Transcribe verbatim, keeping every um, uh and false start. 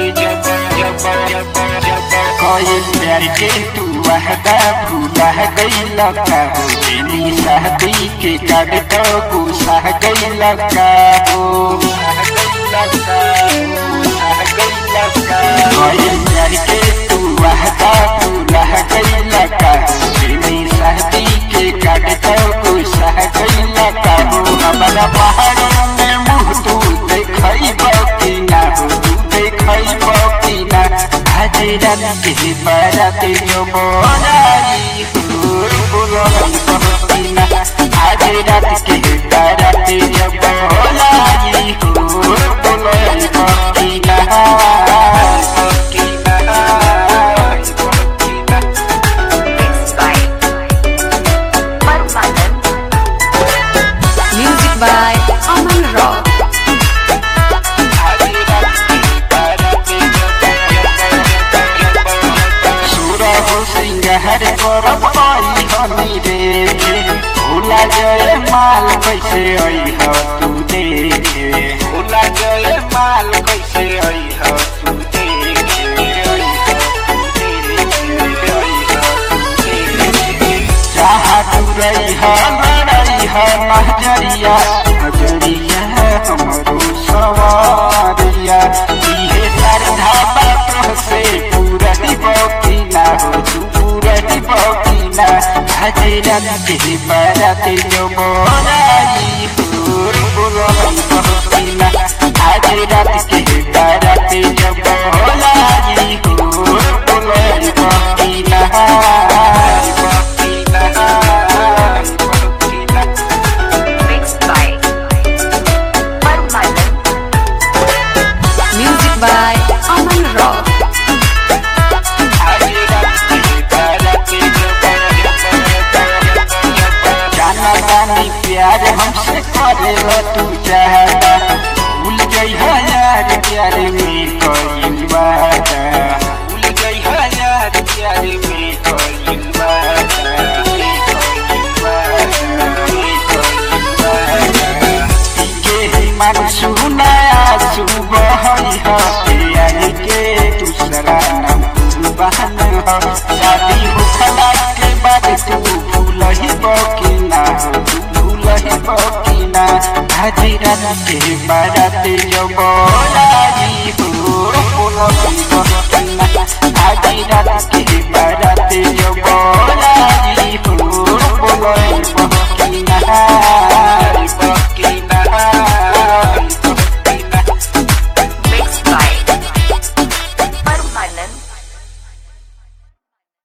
कोई प्यार के तू वहदा भूला गईला का हो तेरी शादी के काट तो गुस्सा गईला का हो कोई प्यार के तू वहदा भूला गईला का हो तेरी शादी के काट तो गुस्सा गईला का हो हमारा पहाड़ों में मुँह तू देखई बाकी ना हो तू देखई बाकी ना आज रात के बारात जो बोलाई हो बोलाई बहतीना आज रात के बारात जो बोलाई हो बोलाई बहतीना Music by Aman Rock. हर कर पाई हमी देखे भूला गए माल कैसे आई हो तू देखे भूला गए माल कैसे आई हो तू देखे जहाँ तू रही है लड़ाई है नजरिया नजरिया हमारो सवारिया ये सर धाबा तो से पूरा बाकी ना हो तू बकीना आज रात के बारात जो बोलाई हो बोलाई बहतीना आज रात के बारात जो बोलाई हो बोलाई बहतीना Music by Aman Rock. प्यार हमसे करेला तू चाहता भूल गई है यार प्यार में कोई वादा भूल गई है यार प्यार में कोई वादा के मन सुनाया सुबह है के दूसरा नाम बहन हो शादी होखला के बाद तू भूल ही बाकी ना हो बकीना आज रात के बारात जो बोला